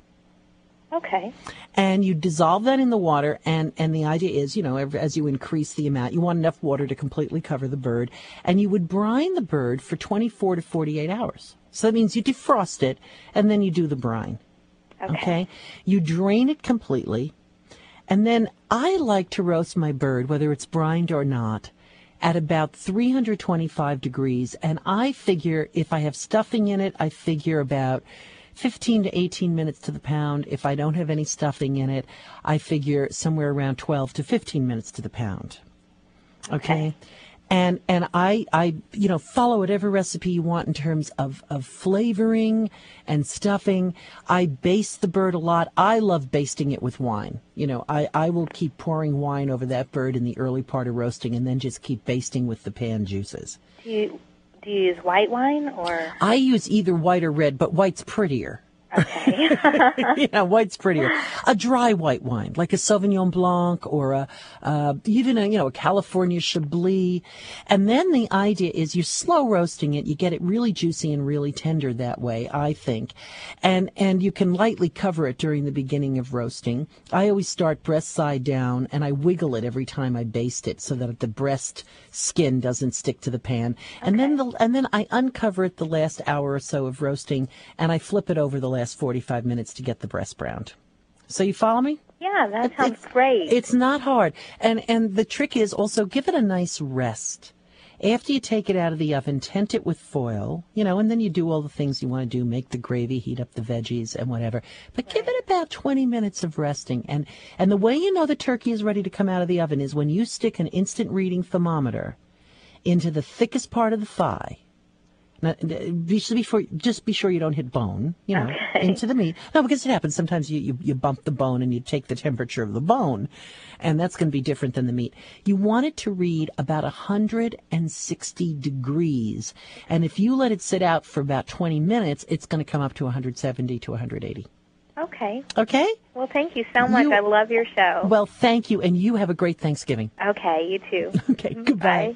Okay. And you dissolve that in the water, and, and the idea is, you know, as you increase the amount, you want enough water to completely cover the bird, and you would brine the bird for twenty-four to forty-eight hours. So that means you defrost it, and then you do the brine. Okay. Okay? You drain it completely, and then I like to roast my bird, whether it's brined or not, at about three hundred twenty-five degrees, and I figure if I have stuffing in it, I figure about fifteen to eighteen minutes to the pound. If I don't have any stuffing in it, I figure somewhere around twelve to fifteen minutes to the pound. Okay? okay. And and I, I, you know, follow whatever recipe you want in terms of, of flavoring and stuffing. I baste the bird a lot. I love basting it with wine. You know, I, I will keep pouring wine over that bird in the early part of roasting and then just keep basting with the pan juices. Do you, do you use white wine or? I use either white or red, but white's prettier. Okay. Yeah, white's prettier. A dry white wine, like a Sauvignon Blanc or a, uh, even a, you know, a California Chablis. And then the idea is you're slow roasting it. You get it really juicy and really tender that way, I think. And, and you can lightly cover it during the beginning of roasting. I always start breast side down and I wiggle it every time I baste it so that the breast skin doesn't stick to the pan. And okay. then the, and then I uncover it the last hour or so of roasting and I flip it over the last forty-five minutes to get the breast browned. So you follow me? Yeah, that it, sounds it's, great. It's not hard. And and the trick is also give it a nice rest. After you take it out of the oven, tent it with foil, you know, and then you do all the things you want to do, make the gravy, heat up the veggies and whatever. But right. give it about twenty minutes of resting. And, and the way you know the turkey is ready to come out of the oven is when you stick an instant reading thermometer into the thickest part of the thigh. Now, just, before, just be sure you don't hit bone, you know, okay. into the meat. No, because it happens. Sometimes you, you, you bump the bone and you take the temperature of the bone, and that's going to be different than the meat. You want it to read about one hundred sixty degrees, and if you let it sit out for about twenty minutes, it's going to come up to one hundred seventy to one hundred eighty. Okay. Okay? Well, thank you so much. You, I love your show. Well, thank you, and you have a great Thanksgiving. Okay, you too. Okay, goodbye. Bye.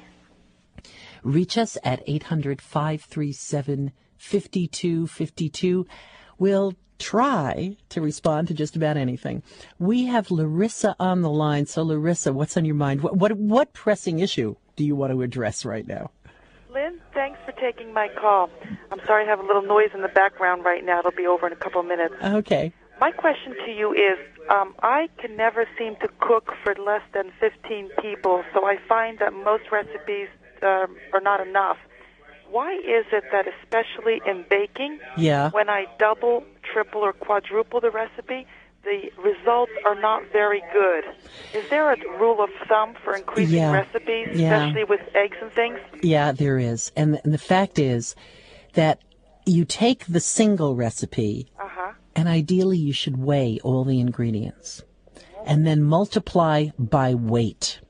Reach us at eight hundred, five three seven, five two five two. We'll try to respond to just about anything. We have Larissa on the line. So, Larissa, what's on your mind? What what, what pressing issue do you want to address right now? Lynn, thanks for taking my call. I'm sorry I have a little noise in the background right now. It'll be over in a couple of minutes. Okay. My question to you is, um, I can never seem to cook for less than fifteen people, so I find that most recipes Uh, are not enough. Why is it that, especially in baking, yeah. when I double, triple, or quadruple the recipe, the results are not very good? Is there a rule of thumb for increasing yeah. recipes, yeah. especially with eggs and things? Yeah, there is. And the, and the fact is that you take the single recipe, uh-huh. and ideally you should weigh all the ingredients, and then multiply by weight.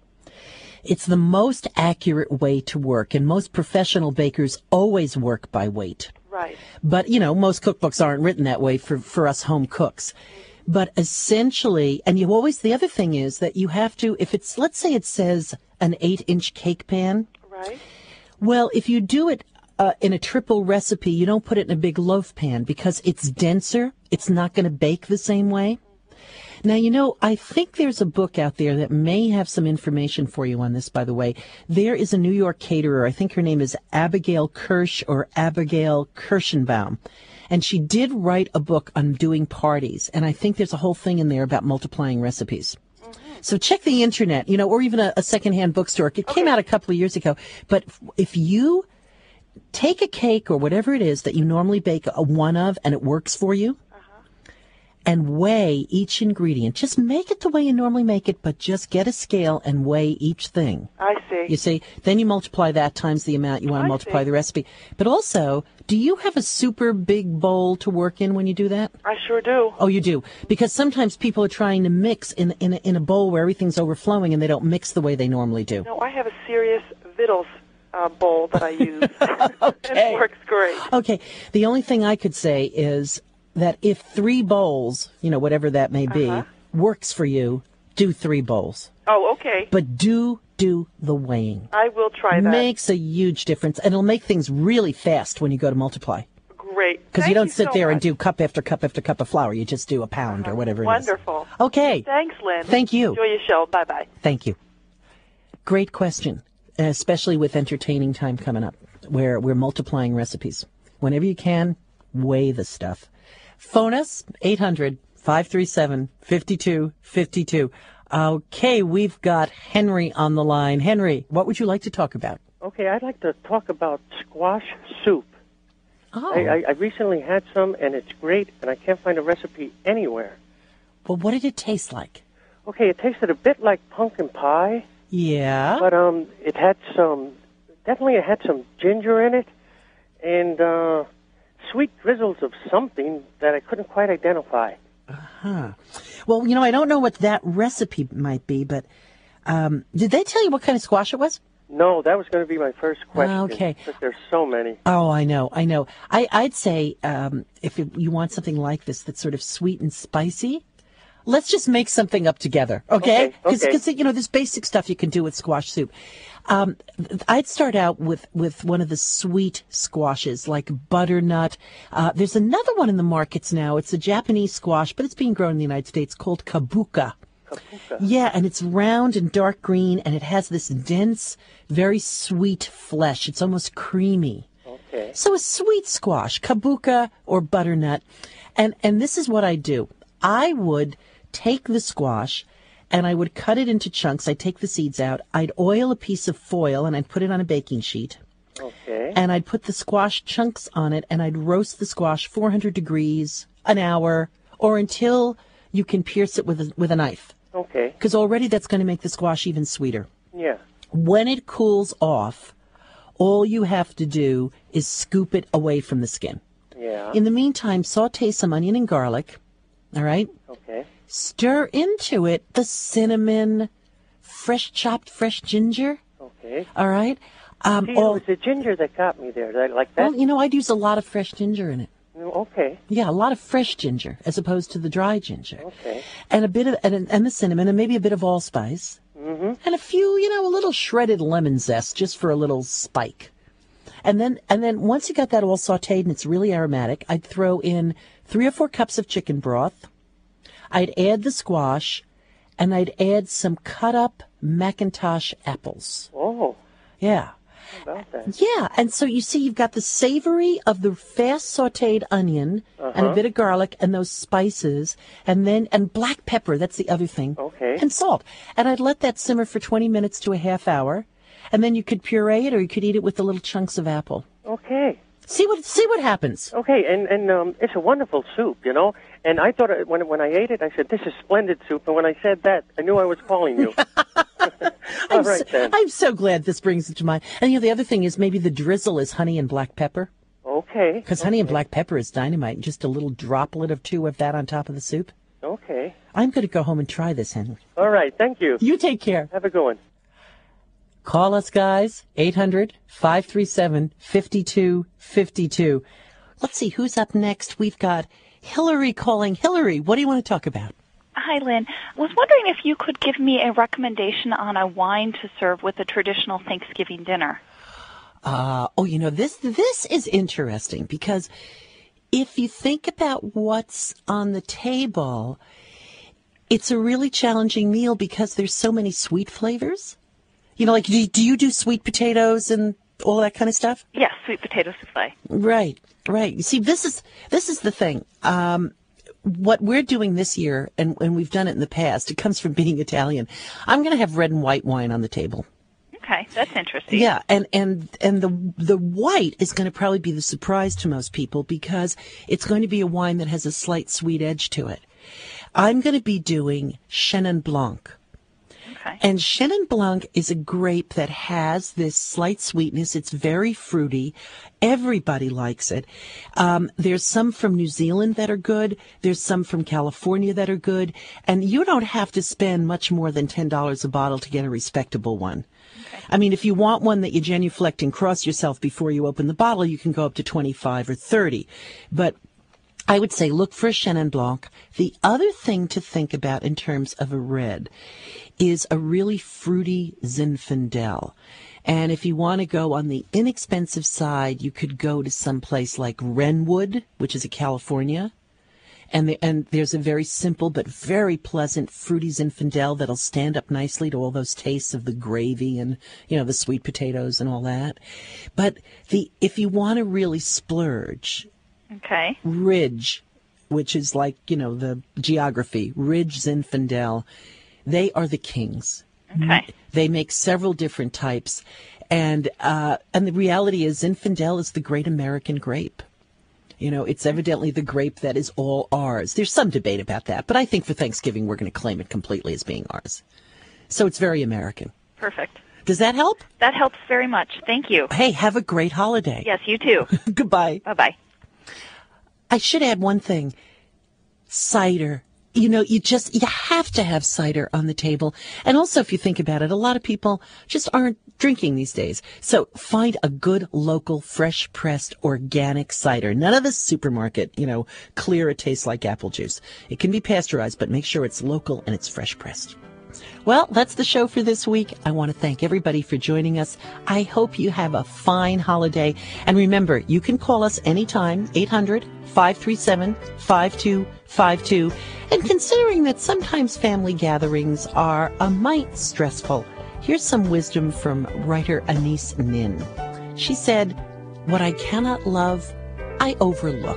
It's the most accurate way to work, and most professional bakers always work by weight. Right. But, you know, most cookbooks aren't written that way for, for us home cooks. But essentially, and you always, the other thing is that you have to, if it's, let's say it says an eight-inch cake pan. Right. Well, if you do it uh, in a triple recipe, you don't put it in a big loaf pan because it's denser. It's not going to bake the same way. Now, you know, I think there's a book out there that may have some information for you on this, by the way. There is a New York caterer. I think her name is Abigail Kirsch or Abigail Kirschenbaum. And she did write a book on doing parties. And I think there's a whole thing in there about multiplying recipes. So check the internet, you know, or even a, a secondhand bookstore. It came out a couple of years ago. But if you take a cake or whatever it is that you normally bake a one of and it works for you, uh-huh. and weigh each ingredient, just make it the way you normally make it, but just get a scale and weigh each thing. I see. You see, then you multiply that times the amount you want to I multiply see. the recipe. But also, do you have a super big bowl to work in when you do that? I sure do. Oh, you do? Because sometimes people are trying to mix in in a, in a bowl where everything's overflowing and they don't mix the way they normally do. No, I have a serious Vittles uh, bowl that I use. Okay. It works great. Okay. The only thing I could say is that if three bowls, you know, whatever that may be, Uh-huh. works for you, do three bowls. Oh, okay. But do do the weighing. I will try that. Makes a huge difference, and it'll make things really fast when you go to multiply. Great. Because Thank you don't sit so there and much. do cup after cup after cup of flour. You just do a pound or whatever it is. Wonderful. Okay. Thanks, Lynn. Thank you. Enjoy your show. Bye-bye. Thank you. Great question, especially with entertaining time coming up, where we're multiplying recipes. Whenever you can, weigh the stuff. Phone us, eight hundred, five three seven, five two five two. Okay, we've got Henry on the line. Henry, what would you like to talk about? Okay, I'd like to talk about squash soup. Oh. I, I, I recently had some, and it's great, and I can't find a recipe anywhere. Well, what did it taste like? Okay, it tasted a bit like pumpkin pie. Yeah. But um, it had some, definitely it had some ginger in it, and uh, sweet drizzles of something that I couldn't quite identify. Huh. Well, you know, I don't know what that recipe might be, but um, did they tell you what kind of squash it was? No, that was going to be my first question. Okay. But there's so many. Oh, I know, I know. I, I'd say um, if it, you want something like this that's sort of sweet and spicy, let's just make something up together, okay? Because, Okay, okay. you know, there's basic stuff you can do with squash soup. Um, I'd start out with, with one of the sweet squashes, like butternut. Uh, there's another one in the markets now. It's a Japanese squash, but it's being grown in the United States, called kabuka. Kabuka. Yeah, and it's round and dark green, and it has this dense, very sweet flesh. It's almost creamy. Okay. So a sweet squash, kabuka or butternut. And, and this is what I do. I would take the squash and I would cut it into chunks. I'd take the seeds out. I'd oil a piece of foil and I'd put it on a baking sheet. Okay. And I'd put the squash chunks on it and I'd roast the squash four hundred degrees, an hour, or until you can pierce it with a, with a knife. Okay. Because already that's going to make the squash even sweeter. Yeah. When it cools off, all you have to do is scoop it away from the skin. Yeah. In the meantime, saute some onion and garlic. All right? Okay. Stir into it the cinnamon, fresh chopped fresh ginger. Okay. All right? Um, See, it all, was the ginger that got me there. That, like that. well, you know, I'd use a lot of fresh ginger in it. Okay. Yeah, a lot of fresh ginger as opposed to the dry ginger. Okay. And a bit of, and, and the cinnamon, and maybe a bit of allspice. Mm-hmm. And a few, you know, a little shredded lemon zest just for a little spike. And then, and then once you got that all sauteed and it's really aromatic, I'd throw in three or four cups of chicken broth. I'd add the squash, and I'd add some cut up Macintosh apples. Oh. Yeah. How about that? Yeah, and so you see you've got the savory of the fast sauteed onion and a Uh-huh. bit of garlic and those spices, and then and black pepper, that's the other thing. Okay. And salt. And I'd let that simmer for twenty minutes to a half hour, and then you could puree it or you could eat it with the little chunks of apple. Okay. See what see what happens. Okay, and and um, it's a wonderful soup, you know. And I thought it, when when I ate it, I said, "This is splendid soup." And when I said that, I knew I was calling you. All I'm right so, then. I'm so glad this brings it to mind. And you know the other thing is maybe the drizzle is honey and black pepper. Okay. Because honey and black pepper is dynamite. Just a little droplet or two of that on top of the soup. Okay. I'm going to go home and try this, Henry. All right. Thank you. You take care. Have a good one. Call us, guys, eight hundred, five three seven, five two five two. Let's see, who's up next? We've got Hillary calling. Hillary, what do you want to talk about? Hi, Lynn. I was wondering if you could give me a recommendation on a wine to serve with a traditional Thanksgiving dinner. Uh, oh, you know, this this is interesting because if you think about what's on the table, it's a really challenging meal because there's so many sweet flavors. You know, like, do, do you do sweet potatoes and all that kind of stuff? Yes, sweet potato souffle. Right, right. You see, this is this is the thing. Um, what we're doing this year, and, and we've done it in the past, it comes from being Italian. I'm going to have red and white wine on the table. Okay, that's interesting. Yeah, and, and, and the the white is going to probably be the surprise to most people because it's going to be a wine that has a slight sweet edge to it. I'm going to be doing Chenin Blanc. Okay. And Chenin Blanc is a grape that has this slight sweetness. It's very fruity. Everybody likes it. Um, there's some from New Zealand that are good. There's some from California that are good. And you don't have to spend much more than ten dollars a bottle to get a respectable one. Okay. I mean, if you want one that you genuflect and cross yourself before you open the bottle, you can go up to twenty-five or thirty. But I would say look for a Chenin Blanc. The other thing to think about in terms of a red is a really fruity Zinfandel. And if you want to go on the inexpensive side, you could go to some place like Wrenwood, which is in California. And, the, and there's a very simple but very pleasant fruity Zinfandel that'll stand up nicely to all those tastes of the gravy and, you know, the sweet potatoes and all that. But the if you want to really splurge, okay, Ridge, which is like, you know, the geography, Ridge Zinfandel, they are the kings. Okay. They make several different types. And uh, and the reality is Zinfandel is the great American grape. You know, it's evidently the grape that is all ours. There's some debate about that, but I think for Thanksgiving we're going to claim it completely as being ours. So it's very American. Perfect. Does that help? That helps very much. Thank you. Hey, have a great holiday. Yes, you too. Goodbye. Bye-bye. I should add one thing. Cider. You know, you just, you have to have cider on the table. And also, if you think about it, a lot of people just aren't drinking these days. So find a good local, fresh pressed, organic cider. None of the supermarket, you know, clear it tastes like apple juice. It can be pasteurized, but make sure it's local and it's fresh pressed. Well, that's the show for this week. I want to thank everybody for joining us. I hope you have a fine holiday. And remember, you can call us anytime, eight hundred, five three seven, five two five two. And considering that sometimes family gatherings are a mite stressful, here's some wisdom from writer Anise Nin. She said, "What I cannot love, I overlook."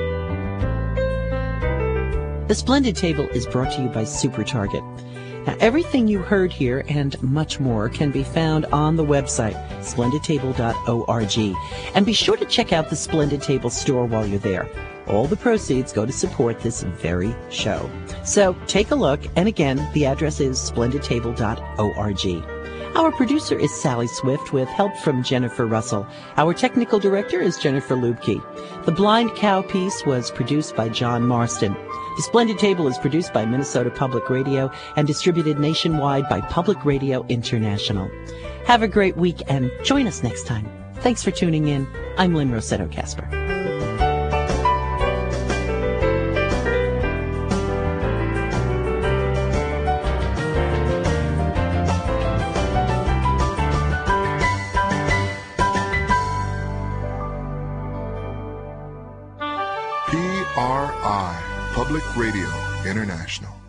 The Splendid Table is brought to you by Super Target. Now, everything you heard here and much more can be found on the website, splendid table dot org. And be sure to check out the Splendid Table store while you're there. All the proceeds go to support this very show. So take a look. And again, the address is splendid table dot org. Our producer is Sally Swift with help from Jennifer Russell. Our technical director is Jennifer Lubke. The Blind Cow piece was produced by John Marston. The Splendid Table is produced by Minnesota Public Radio and distributed nationwide by Public Radio International. Have a great week and join us next time. Thanks for tuning in. I'm Lynn Rossetto Kasper. P R I, Public Radio International.